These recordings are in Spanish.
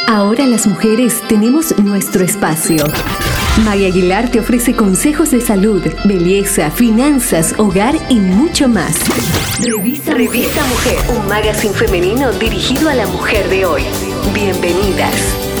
Ahora las mujeres tenemos nuestro espacio. Maya Aguilar te ofrece consejos de salud, belleza, finanzas, hogar y mucho más. Revista Mujer, un magazine femenino dirigido a la mujer de hoy. Bienvenidas.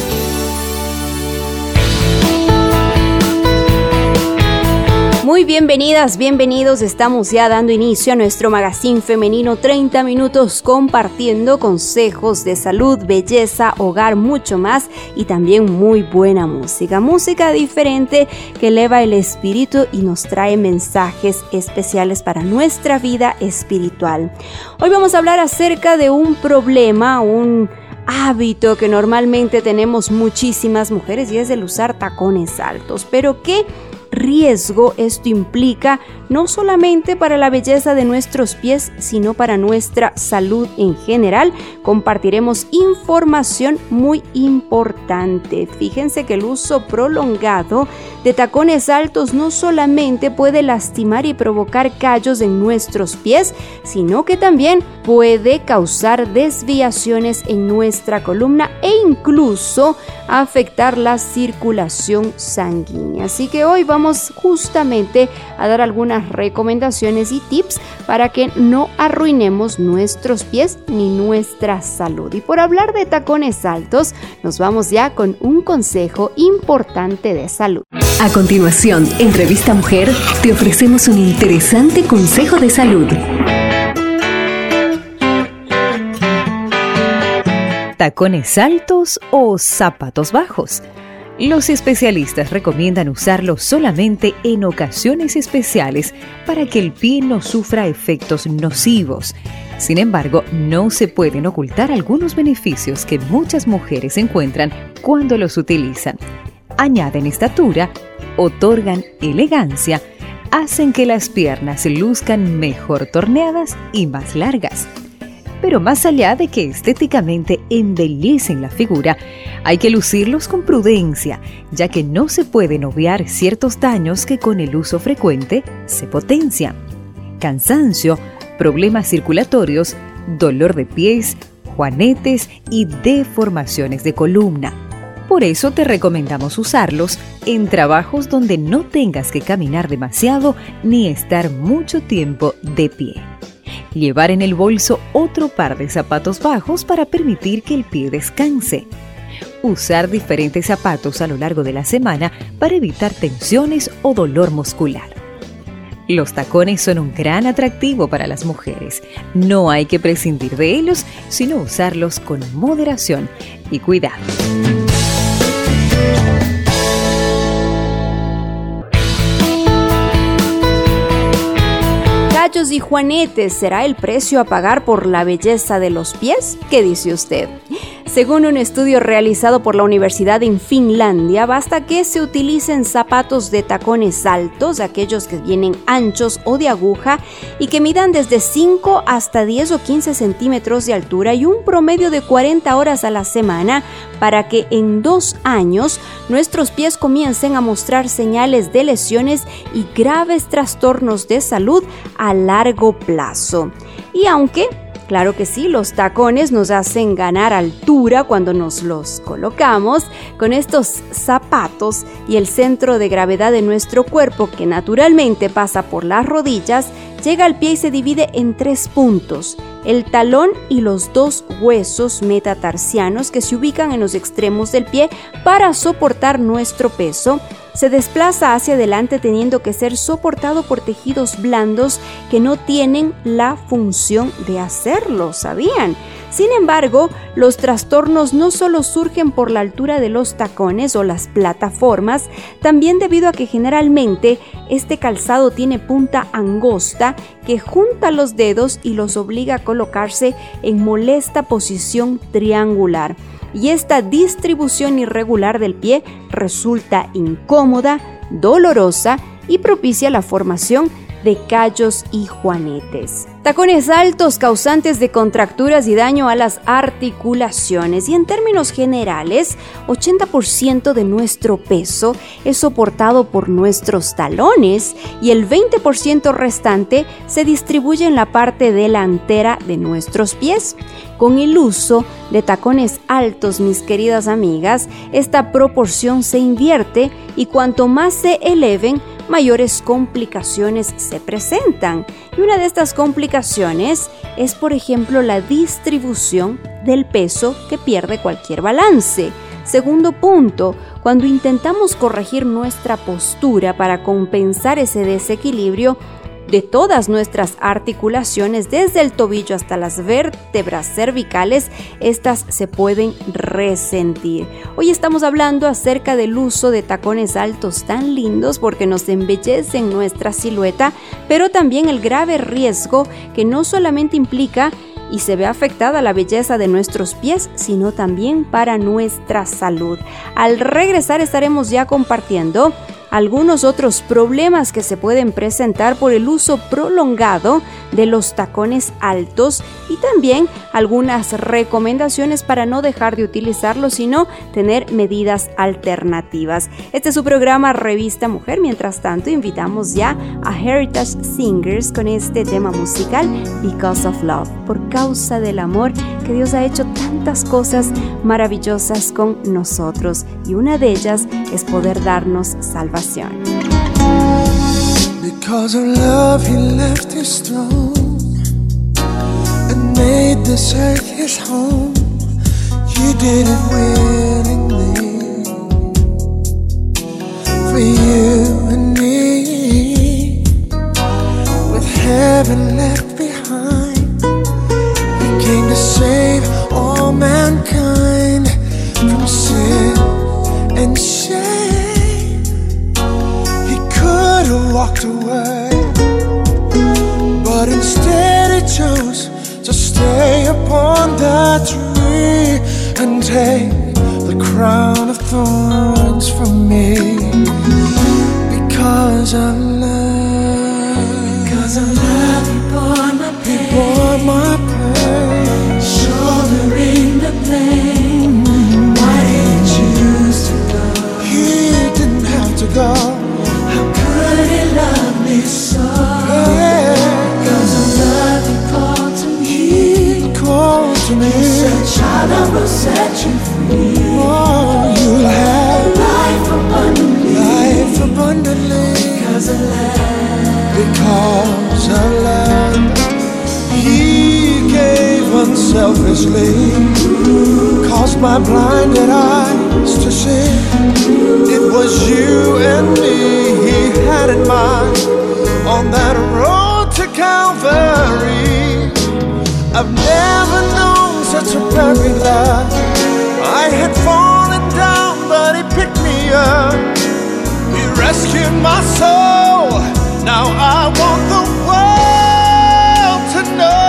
Muy bienvenidas, bienvenidos. Estamos ya dando inicio a nuestro magazine femenino, 30 minutos compartiendo consejos de salud, belleza, hogar, mucho más y también muy buena música. Música diferente que eleva el espíritu y nos trae mensajes especiales para nuestra vida espiritual. Hoy vamos a hablar acerca de un problema, un hábito que normalmente tenemos muchísimas mujeres y es el usar tacones altos. Pero ¿qué riesgo esto implica no solamente para la belleza de nuestros pies, sino para nuestra salud en general? Compartiremos información muy importante. Fíjense que el uso prolongado de tacones altos no solamente puede lastimar y provocar callos en nuestros pies, sino que también puede causar desviaciones en nuestra columna e incluso afectar la circulación sanguínea. Así que hoy vamos justamente a dar algunas recomendaciones y tips para que no arruinemos nuestros pies ni nuestra salud. Y por hablar de tacones altos, nos vamos ya con un consejo importante de salud. A continuación, en Revista Mujer, te ofrecemos un interesante consejo de salud. ¿Tacones altos o zapatos bajos? Los especialistas recomiendan usarlos solamente en ocasiones especiales para que el pie no sufra efectos nocivos. Sin embargo, no se pueden ocultar algunos beneficios que muchas mujeres encuentran cuando los utilizan. Añaden estatura, otorgan elegancia, hacen que las piernas luzcan mejor torneadas y más largas. Pero más allá de que estéticamente embellecen la figura, hay que lucirlos con prudencia, ya que no se pueden obviar ciertos daños que con el uso frecuente se potencian. Cansancio, problemas circulatorios, dolor de pies, juanetes y deformaciones de columna. Por eso te recomendamos usarlos en trabajos donde no tengas que caminar demasiado ni estar mucho tiempo de pie. Llevar en el bolso otro par de zapatos bajos para permitir que el pie descanse. Usar diferentes zapatos a lo largo de la semana para evitar tensiones o dolor muscular. Los tacones son un gran atractivo para las mujeres. No hay que prescindir de ellos, sino usarlos con moderación y cuidado. Callos y juanetes, ¿será el precio a pagar por la belleza de los pies? ¿Qué dice usted? Según un estudio realizado por la Universidad en Finlandia, basta que se utilicen zapatos de tacones altos, aquellos que vienen anchos o de aguja y que midan desde 5 hasta 10 o 15 centímetros de altura y un promedio de 40 horas a la semana para que en 2 años nuestros pies comiencen a mostrar señales de lesiones y graves trastornos de salud a largo plazo. Y aunque claro que sí, los tacones nos hacen ganar altura cuando nos los colocamos. Con estos zapatos y el centro de gravedad de nuestro cuerpo, que naturalmente pasa por las rodillas, llega al pie y se divide en 3 puntos: el talón y los 2 huesos metatarsianos que se ubican en los extremos del pie para soportar nuestro peso. Se desplaza hacia adelante teniendo que ser soportado por tejidos blandos que no tienen la función de hacerlo, ¿sabían? Sin embargo, los trastornos no solo surgen por la altura de los tacones o las plataformas, también debido a que generalmente este calzado tiene punta angosta que junta los dedos y los obliga a colocarse en molesta posición triangular. Y esta distribución irregular del pie resulta incómoda, dolorosa y propicia la formación de callos y juanetes. Tacones altos causantes de contracturas y daño a las articulaciones. Y en términos generales, 80% de nuestro peso es soportado por nuestros talones y el 20% restante se distribuye en la parte delantera de nuestros pies. Con el uso de tacones altos, mis queridas amigas, esta proporción se invierte y cuanto más se eleven, mayores complicaciones se presentan. Y una de estas complicaciones es, por ejemplo, la distribución del peso que pierde cualquier balance. Segundo punto, cuando intentamos corregir nuestra postura para compensar ese desequilibrio de todas nuestras articulaciones, desde el tobillo hasta las vértebras cervicales, estas se pueden resentir. Hoy estamos hablando acerca del uso de tacones altos tan lindos porque nos embellecen nuestra silueta, pero también el grave riesgo que no solamente implica y se ve afectada la belleza de nuestros pies, sino también para nuestra salud. Al regresar estaremos ya compartiendo algunos otros problemas que se pueden presentar por el uso prolongado de los tacones altos y también algunas recomendaciones para no dejar de utilizarlos, sino tener medidas alternativas. Este es su programa Revista Mujer. Mientras tanto, invitamos ya a Heritage Singers con este tema musical Because of Love, por causa del amor, que Dios ha hecho tantas cosas maravillosas con nosotros y una de ellas es poder darnos salvación. Because of love he left his throne and made this earth his home. He did it willingly for you and me. With heaven left behind, he came to save all mankind from sin and shame. Walked away, but instead he chose to stay upon that tree and take the crown of thorns from me. Because of love, he bore my pain, he bore my pain, shouldering the blame. Why did he choose to go? He didn't have to go. He loved me so. Because of love he called to me. He called to me. He said, child, I will set you free. Oh, you'll have life abundantly. Life abundantly. Because of love. Because of love. He gave unselfishly. Caused my blinded eyes to see. It was you and me he had in mind on that road to Calvary. I've never known such a perfect love. I had fallen down, but he picked me up. He rescued my soul. Now I want the world to know.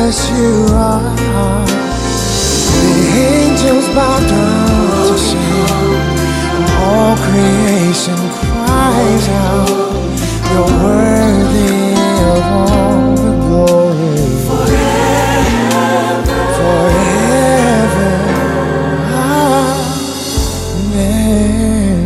as you are. The angels bow down to sing, and all creation cries out, you're worthy of all the glory. Forever, forever, amen.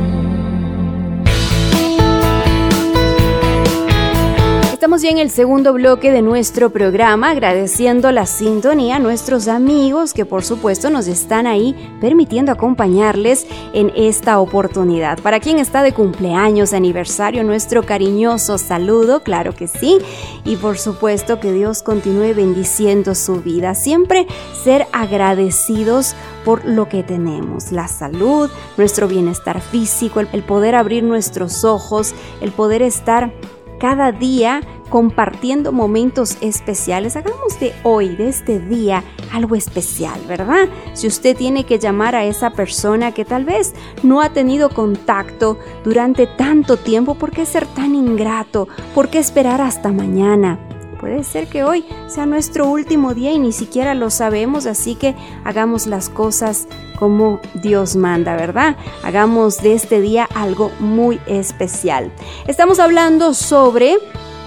Estamos ya en el segundo bloque de nuestro programa, agradeciendo la sintonía a nuestros amigos que por supuesto nos están ahí permitiendo acompañarles en esta oportunidad. Para quien está de cumpleaños, aniversario, nuestro cariñoso saludo, claro que sí, y por supuesto que Dios continúe bendiciendo su vida. Siempre ser agradecidos por lo que tenemos, la salud, nuestro bienestar físico, el poder abrir nuestros ojos, el poder estar cada día compartiendo momentos especiales. Hagamos de hoy, de este día, algo especial, ¿verdad? Si usted tiene que llamar a esa persona que tal vez no ha tenido contacto durante tanto tiempo, ¿por qué ser tan ingrato? ¿Por qué esperar hasta mañana? Puede ser que hoy sea nuestro último día y ni siquiera lo sabemos, así que hagamos las cosas como Dios manda, ¿verdad? Hagamos de este día algo muy especial. Estamos hablando sobre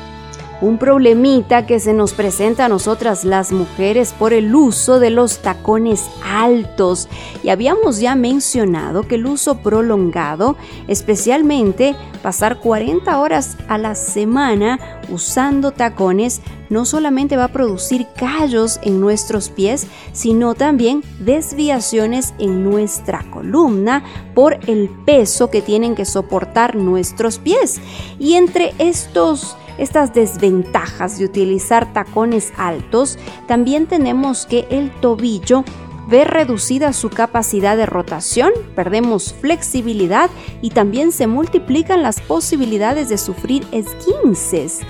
un problemita que se nos presenta a nosotras las mujeres por el uso de los tacones altos. Y habíamos ya mencionado que el uso prolongado, especialmente pasar 40 horas a la semana usando tacones, no solamente va a producir callos en nuestros pies, sino también desviaciones en nuestra columna por el peso que tienen que soportar nuestros pies. Y entre estas desventajas de utilizar tacones altos, también tenemos que el tobillo ve reducida su capacidad de rotación, perdemos flexibilidad y también se multiplican las posibilidades de sufrir esguinces.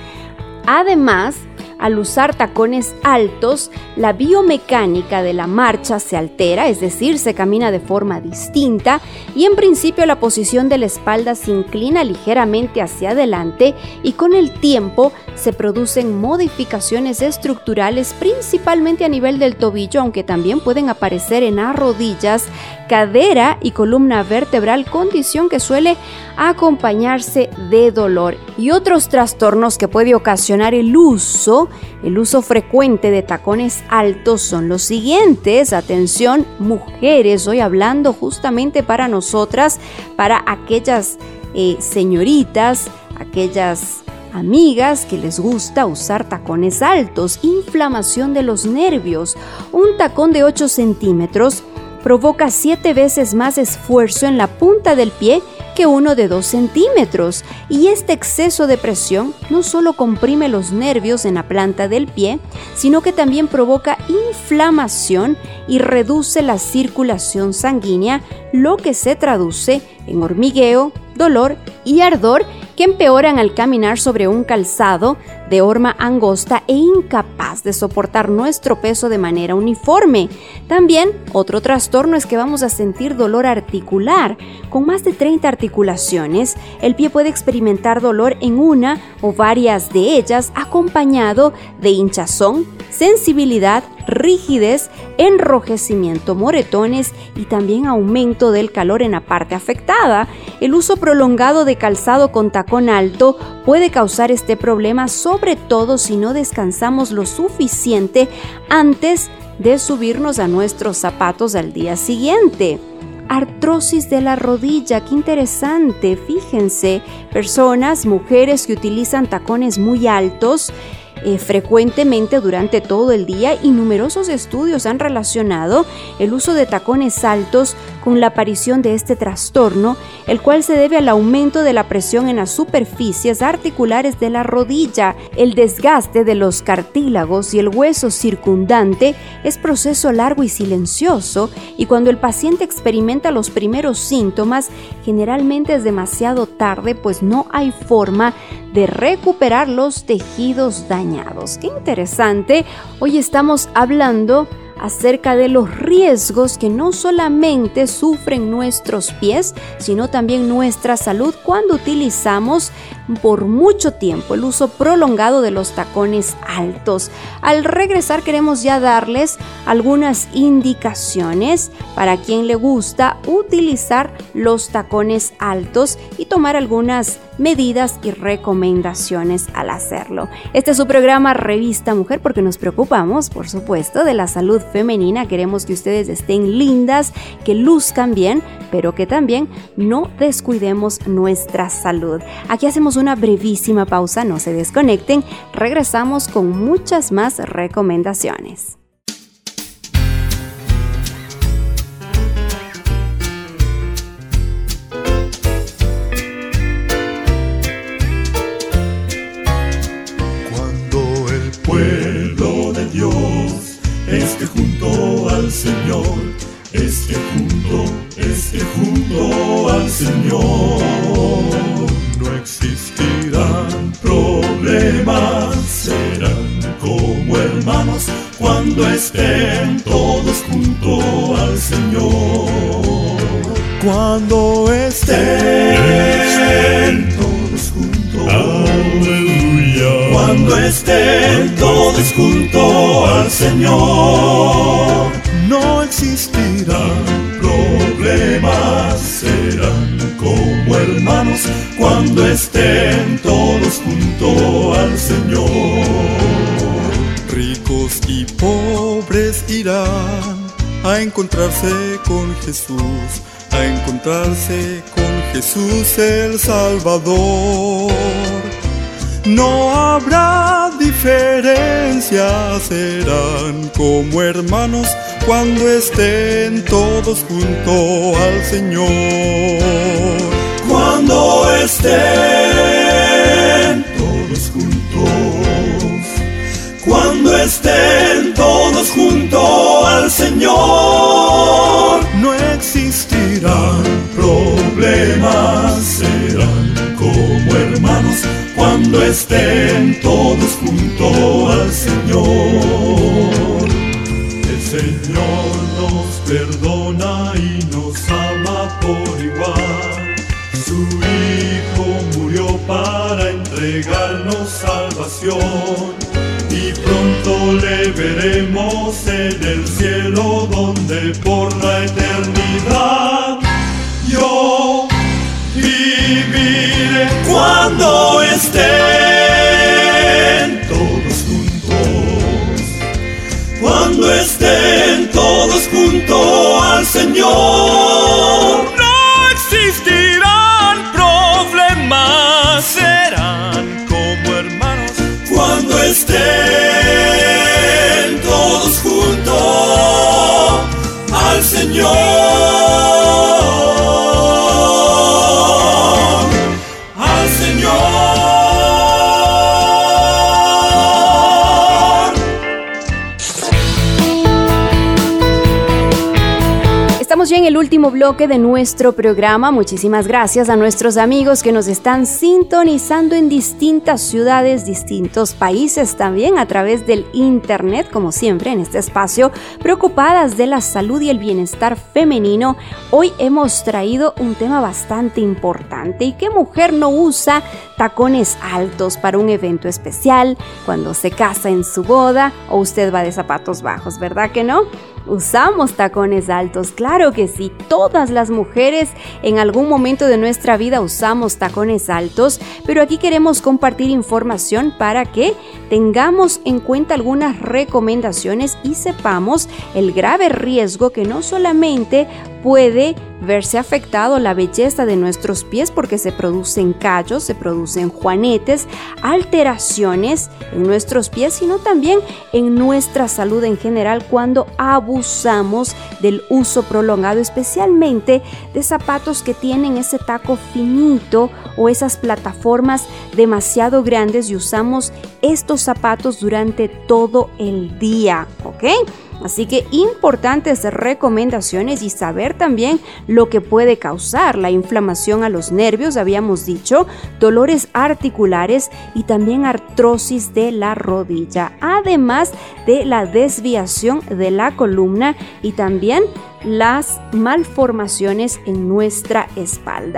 Además, al usar tacones altos, la biomecánica de la marcha se altera, es decir, se camina de forma distinta y en principio la posición de la espalda se inclina ligeramente hacia adelante y con el tiempo se producen modificaciones estructurales principalmente a nivel del tobillo, aunque también pueden aparecer en las rodillas, cadera y columna vertebral, condición que suele acompañarse de dolor. Y otros trastornos que puede ocasionar el uso frecuente de tacones altos son los siguientes. Atención, mujeres, hoy hablando justamente para nosotras, para aquellas señoritas, aquellas amigas que les gusta usar tacones altos. Inflamación de los nervios. Un tacón de 8 centímetros provoca 7 veces más esfuerzo en la punta del pie que uno de 2 centímetros. Y este exceso de presión no solo comprime los nervios en la planta del pie, sino que también provoca inflamación y reduce la circulación sanguínea, lo que se traduce en hormigueo, dolor y ardor que empeoran al caminar sobre un calzado de horma angosta e incapaz de soportar nuestro peso de manera uniforme. También otro trastorno es que vamos a sentir dolor articular. Con más de 30 articulaciones, el pie puede experimentar dolor en una o varias de ellas, acompañado de hinchazón, sensibilidad, rigidez, enrojecimiento, moretones y también aumento del calor en la parte afectada. El uso prolongado de calzado con tacón alto puede causar este problema, sobre todo si no descansamos lo suficiente antes de subirnos a nuestros zapatos al día siguiente. Artrosis de la rodilla, qué interesante, fíjense, personas, mujeres que utilizan tacones muy altos frecuentemente durante todo el día, y numerosos estudios han relacionado el uso de tacones altos con la aparición de este trastorno, el cual se debe al aumento de la presión en las superficies articulares de la rodilla. El desgaste de los cartílagos y el hueso circundante es proceso largo y silencioso, y cuando el paciente experimenta los primeros síntomas, generalmente es demasiado tarde, pues no hay forma de recuperar los tejidos dañados. ¡Qué interesante! Hoy estamos hablando acerca de los riesgos que no solamente sufren nuestros pies, sino también nuestra salud cuando utilizamos por mucho tiempo el uso prolongado de los tacones altos. Al regresar queremos ya darles algunas indicaciones para quien le gusta utilizar los tacones altos y tomar algunas medidas y recomendaciones al hacerlo. Este es su programa Revista Mujer, porque nos preocupamos, por supuesto, de la salud femenina. Queremos que ustedes estén lindas, que luzcan bien, pero que también no descuidemos nuestra salud. Aquí hacemos una brevísima pausa, no se desconecten. Regresamos con muchas más recomendaciones. Pueblo de Dios, esté junto al Señor, esté junto al Señor. No existirán problemas, serán como hermanos cuando estén todos junto al Señor. Cuando estén todos juntos, aleluya. Cuando estén todos junto al Señor, no existirán problemas, serán como hermanos cuando estén todos junto al Señor. Ricos y pobres irán a encontrarse con Jesús, a encontrarse con Jesús el Salvador. No habrá diferencia, serán como hermanos cuando estén todos junto al Señor. Cuando estén todos juntos, cuando estén todos junto al Señor, no existirán problemas, serán como hermanos cuando estén todos junto al Señor. El Señor nos perdona y nos ama por igual. Su Hijo murió para entregarnos salvación y pronto le veremos en el cielo donde por la eternidad yo viviré. Cuando estén todos juntos, cuando estén todos junto al Señor, no existirán problemas, serán como hermanos. Cuando estén todos junto al Señor. Estamos ya en el último bloque de nuestro programa. Muchísimas gracias a nuestros amigos que nos están sintonizando en distintas ciudades, distintos países también a través del internet, como siempre en este espacio, preocupadas de la salud y el bienestar femenino. Hoy hemos traído un tema bastante importante. ¿Y qué mujer no usa tacones altos para un evento especial, cuando se casa en su boda o usted va de zapatos bajos? ¿Verdad que no? Usamos tacones altos, claro que sí. Todas las mujeres en algún momento de nuestra vida usamos tacones altos, pero aquí queremos compartir información para que tengamos en cuenta algunas recomendaciones y sepamos el grave riesgo que no solamente puede verse afectado la belleza de nuestros pies porque se producen callos, se producen juanetes, alteraciones en nuestros pies, sino también en nuestra salud en general cuando abusamos del uso prolongado, especialmente de zapatos que tienen ese taco finito o esas plataformas demasiado grandes y usamos estos zapatos durante todo el día, ¿ok? Así que importantes recomendaciones y saber también lo que puede causar la inflamación a los nervios, habíamos dicho, dolores articulares y también artrosis de la rodilla, además de la desviación de la columna y también las malformaciones en nuestra espalda.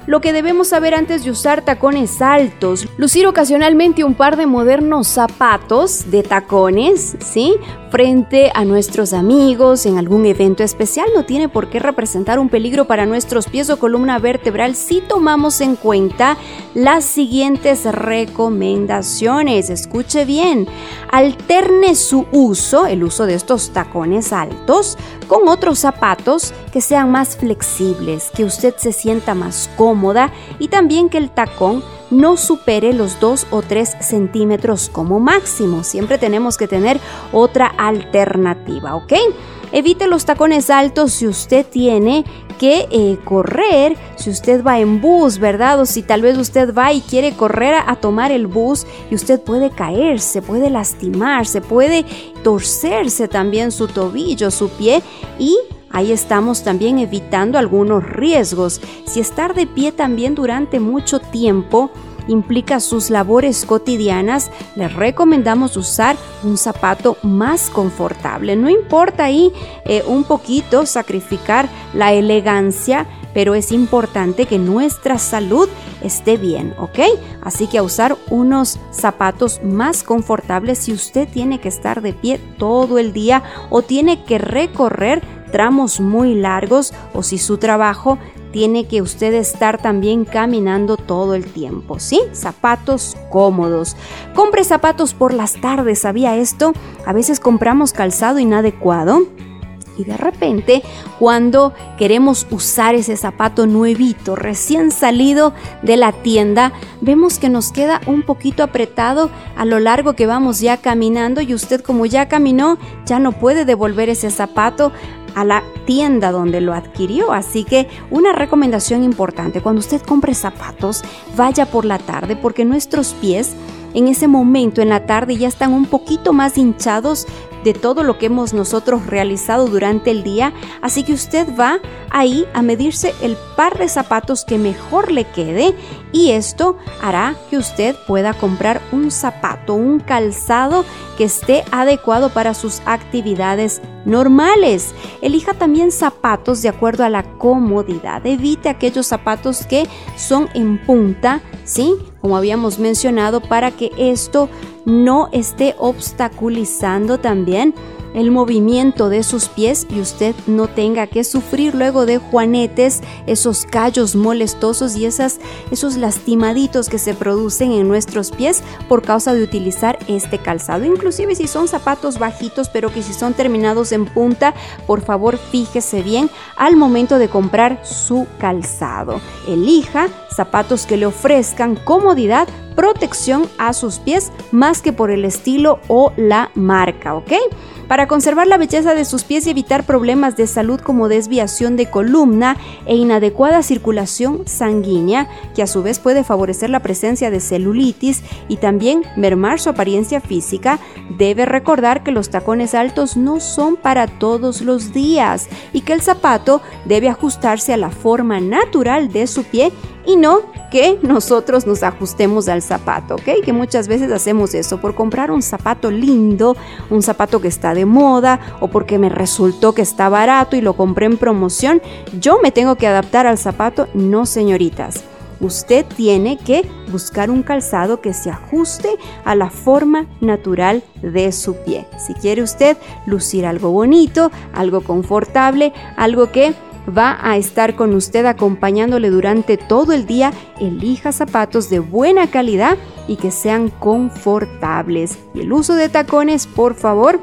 Lo que debemos saber antes de usar tacones altos: lucir ocasionalmente un par de modernos zapatos de tacones, ¿sí?, frente a nuestros amigos en algún evento especial no tiene por qué representar un peligro para nuestros pies o columna vertebral si tomamos en cuenta las siguientes recomendaciones. Escuche bien: alterne su uso, el uso de estos tacones altos, con otros zapatos que sean más flexibles, que usted se sienta más cómoda y también que el tacón no supere los 2 o 3 centímetros como máximo. Siempre tenemos que tener otra alternativa, ¿ok? Evite los tacones altos si usted tiene que correr, si usted va en bus, ¿verdad? O si tal vez usted va y quiere correr a tomar el bus y usted puede caerse, puede lastimarse, puede torcerse también su tobillo, su pie, y ahí estamos también evitando algunos riesgos. Si estar de pie también durante mucho tiempo implica sus labores cotidianas, les recomendamos usar un zapato más confortable. No importa ahí un poquito sacrificar la elegancia, pero es importante que nuestra salud esté bien, ¿ok? Así que a usar unos zapatos más confortables si usted tiene que estar de pie todo el día o tiene que recorrer tramos muy largos, o si su trabajo tiene que usted estar también caminando todo el tiempo, ¿sí? Zapatos cómodos. Compre zapatos por las tardes, ¿sabía esto? A veces compramos calzado inadecuado y de repente, cuando queremos usar ese zapato nuevito, recién salido de la tienda, vemos que nos queda un poquito apretado a lo largo que vamos ya caminando, y usted, como ya caminó, ya no puede devolver ese zapato a la tienda donde lo adquirió. Así que una recomendación importante: cuando usted compre zapatos, vaya por la tarde, porque nuestros pies en ese momento en la tarde ya están un poquito más hinchados de todo lo que hemos nosotros realizado durante el día. Así que usted va ahí a medirse el par de zapatos que mejor le quede, y esto hará que usted pueda comprar un zapato, un calzado que esté adecuado para sus actividades normales. Elija también zapatos de acuerdo a la comodidad. Evite aquellos zapatos que son en punta, ¿sí?, como habíamos mencionado, para que esto no esté obstaculizando también el movimiento de sus pies y usted no tenga que sufrir luego de juanetes, esos callos molestosos y esos lastimaditos que se producen en nuestros pies por causa de utilizar este calzado. Inclusive si son zapatos bajitos, pero que si son terminados en punta, por favor fíjese bien al momento de comprar su calzado. Elija zapatos que le ofrezcan comodidad, protección a sus pies, más que por el estilo o la marca, ¿ok? Para conservar la belleza de sus pies y evitar problemas de salud como desviación de columna e inadecuada circulación sanguínea, que a su vez puede favorecer la presencia de celulitis y también mermar su apariencia física, debe recordar que los tacones altos no son para todos los días y que el zapato debe ajustarse a la forma natural de su pie y no que nosotros nos ajustemos al zapato, ¿ok? Que muchas veces hacemos eso por comprar un zapato lindo, un zapato que está de moda, o porque me resultó que está barato y lo compré en promoción. Yo me tengo que adaptar al zapato. No, señoritas. Usted tiene que buscar un calzado que se ajuste a la forma natural de su pie. Si quiere usted lucir algo bonito, algo confortable, algo que va a estar con usted acompañándole durante todo el día, elija zapatos de buena calidad y que sean confortables. Y el uso de tacones, por favor,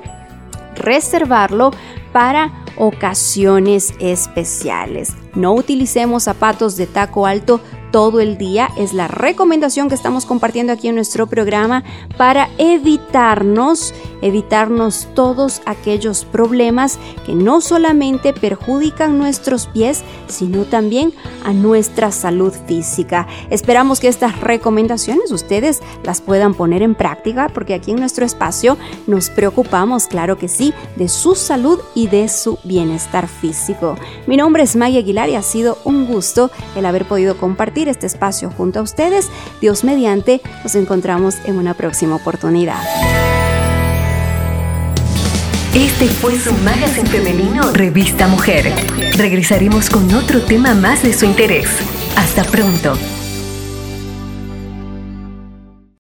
reservarlo para ocasiones especiales. No utilicemos zapatos de taco alto todo el día. Es la recomendación que estamos compartiendo aquí en nuestro programa para evitarnos todos aquellos problemas que no solamente perjudican nuestros pies, sino también a nuestra salud física. Esperamos que estas recomendaciones ustedes las puedan poner en práctica, porque aquí en nuestro espacio nos preocupamos, claro que sí, de su salud y de su bienestar físico. Mi nombre es Maggie Aguilar y ha sido un gusto el haber podido compartir este espacio junto a ustedes. Dios mediante, nos encontramos en una próxima oportunidad. Este fue su magazine femenino Revista Mujer. Regresaremos con otro tema más de su interés. Hasta pronto.